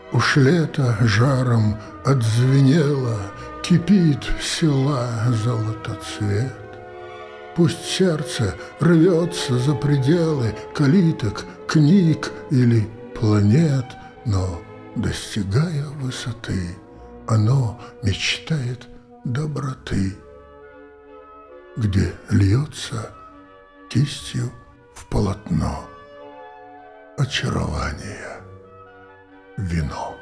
Уж лето жаром отзвенело, кипит села золотоцвет. Пусть сердце рвется за пределы калиток, книг или планет, но, достигая высоты, оно мечтает доброты, где льется кистью в полотно очарование вино.